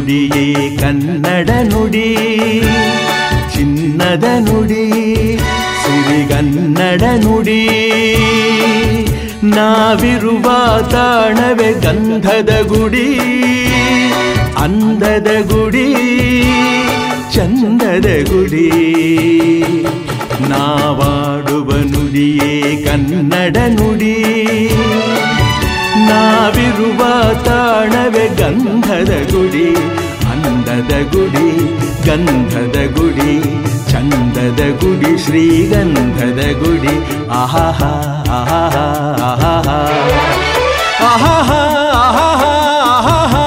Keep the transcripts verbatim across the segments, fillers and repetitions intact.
ನುಡಿಯೇ ಕನ್ನಡ ನುಡಿ, ಚಿನ್ನದ ನುಡಿ, ಸಿರಿಗನ್ನಡ ನುಡಿ. ನಾವಿರುವ ತಾಣವೇ ಗಂಧದ ಗುಡಿ, ಅಂದದ ಗುಡಿ, ಚಂದದ ಗುಡಿ. ನಾವಾಡುವ ನುಡಿಯೇ ಕನ್ನಡ ನುಡಿ, ನಾವಿರುವ ತಾಣವೇ ಗಂಧದ ಗುಡಿ, ಅಂದದ ಗುಡಿ, ಗಂಧದ ಗುಡಿ, ಚಂದದ ಗುಡಿ, ಶ್ರೀಗಂಧದ ಗುಡಿ. ಆಹಾಹಾ ಆಹಾಹಾ ಆಹಾಹಾ ಆಹಾಹಾ ಆಹಾಹಾ ಆಹಾಹಾ.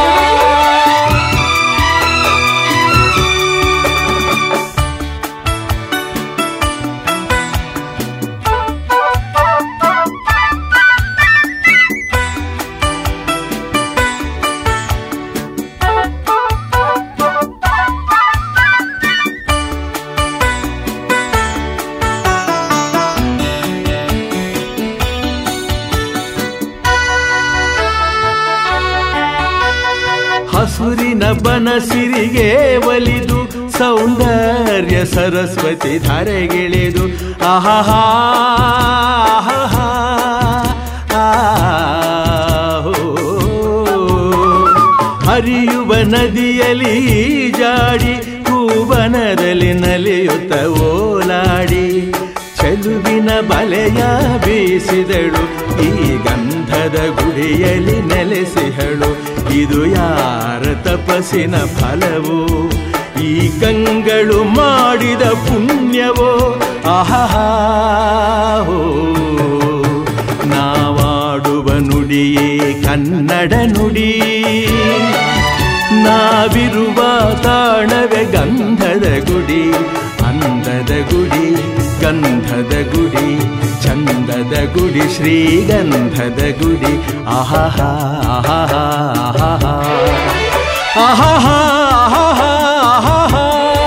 ಹಸುರಿನ ಬನಸಿರಿಗೆ ಒಲಿದು ಸೌಂದರ್ಯ ಸರಸ್ವತಿ ಧಾರೆಗಿಳಿದು ಆಹಾಹಾ ಆಹಾಹಾ ಆಹೋ. ಹರಿಯುವ ನದಿಯಲ್ಲಿ ಜಾಡಿ ಹೂವನದಲ್ಲಿ ನಲಿಯುತ್ತ ಓಲಾಡಿ ಚೆಲುವಿನ ಬಲೆಯ ಬೀಸಿದಳು ಈ ಗಂಧದ ಗುಡಿಯಲ್ಲಿ ನೆಲೆಸಿಹಳು. ಇದು ಯಾರ ತಪಸ್ಸಿನ ಫಲವೋ, ಈ ಕಂಗಳು ಮಾಡಿದ ಪುಣ್ಯವೋ. ಆಹಾಹಾ ನಾವಾಡುವ ನುಡಿಯೇ ಕನ್ನಡ ನುಡಿ, ನಾವಿರುವ ತಾಣವೇ ಗಂಧದ ಗುಡಿ, ಅಂದದ ಗುಡಿ, ಗಂಧದ ಗುಡಿ, ಚಂದದ ಗುಡಿ, ಶ್ರೀಗಂಧದ ಗುಡಿ. ಆಹಾಹಾ ಆಹಾಹಾ ಆಹಾಹಾ ಆಹಾಹಾ ಆಹಾಹಾ ಆಹಾಹಾ.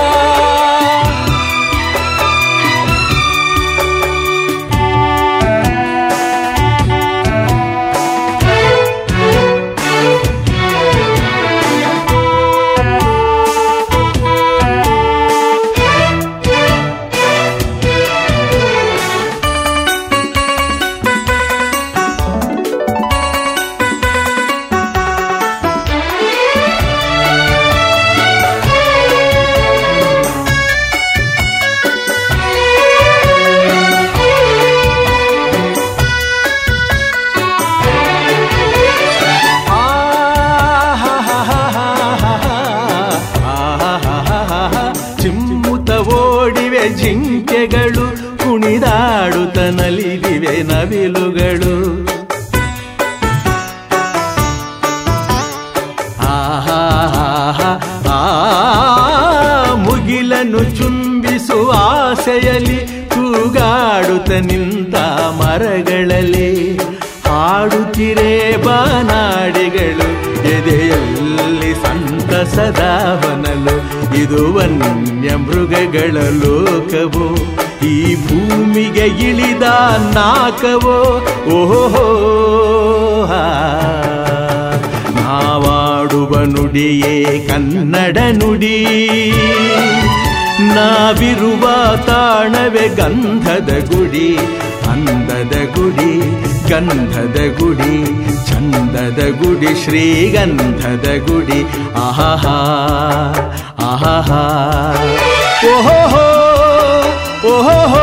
ಜಿಂಕೆಗಳು ಕುಣಿದಾಡುತ್ತ ನಲಿದಿವೆ ನವಿಲುಗಳು. ಆಹಾ ಆ ಮುಗಿಲನ್ನು ಚುಂಬಿಸುವ ಆಸೆಯಲ್ಲಿ ಕೂಗಾಡುತ್ತ ನಿಂತ ಮರಗಳಲ್ಲಿ ಹಾಡುತ್ತಿರೇ ಬಾನಾಡಿಗಳು ಎದೆಯಲ್ಲಿ ಸಂತಸದ ಹೊನಲು. ಇದು ವನ್ಯ ಮೃಗಗಳ ಲೋಕವೋ, ಈ ಭೂಮಿಗೆ ಇಳಿದ ನಾಕವೋ. ಓಹೋ ನಾವಾಡುವ ನುಡಿಯೇ ಕನ್ನಡ ನುಡಿ, ನಾವಿರುವ ತಾಣವೇ ಗಂಧದ ಗುಡಿ, ಅಂದದ ಗುಡಿ, ಗಂಧದ ಗುಡಿ, ಚಂದದ ಗುಡಿ, ಶ್ರೀಗಂಧದ ಗುಡಿ. ಆಹಾಹಾ ಆಹಾಹಾ ಓಹೋ ಓಹೋ